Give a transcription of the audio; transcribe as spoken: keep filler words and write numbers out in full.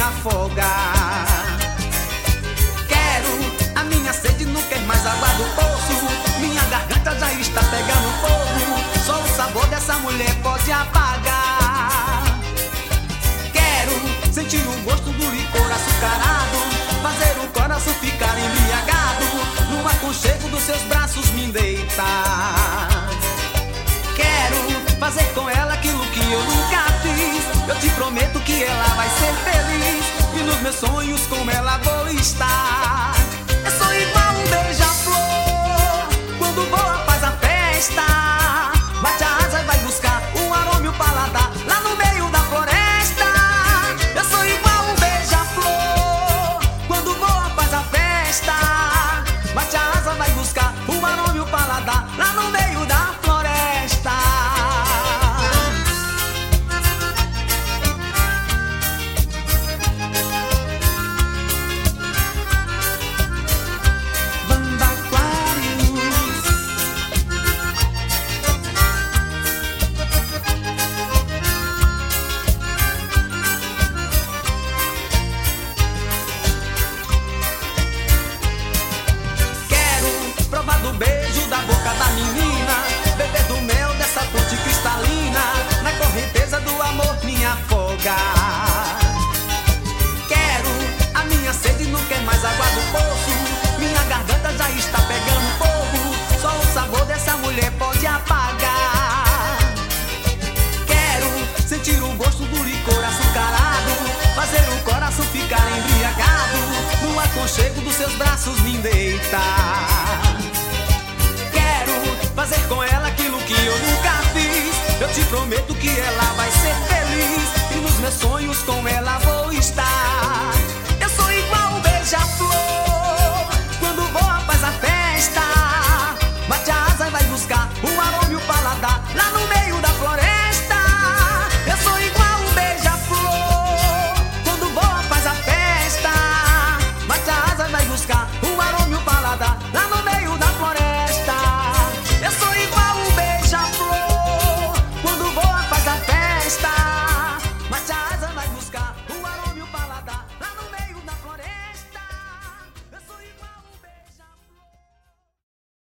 afogar. Quero, a minha sede não quer mais água do poço. Minha garganta já está pegando fogo. Só o sabor dessa mulher pode apagar. Quero sentir o gosto do licor açucarado, fazer o coração ficar embriagado, no aconchego dos seus braços me deitar. Quero fazer com ela aquilo que eu nunca fiz. Eu te prometo que ela vai ser feliz, e nos meus sonhos com ela vou estar. Eu sou igual um beija-flor, quando voa faz a festa, bate a asa e vai buscar o aroma e o paladar lá no meio da floresta. Eu sou igual um beija-flor, quando voa faz a festa, bate a asa, vai buscar o aroma e o paladar lá no meio da floresta. Banda Aquarius. Quero provar do beijo da boca da menina, beber do mel dessa fonte cristalina, na correnteza do amor me afogar. Quero, a minha sede não quer mais água do poço. Minha garganta já está pegando fogo. Só o sabor dessa mulher pode apagar. Quero sentir o gosto do licor açucarado, fazer o coração ficar embriagado, no aconchego dos seus braços me deitar.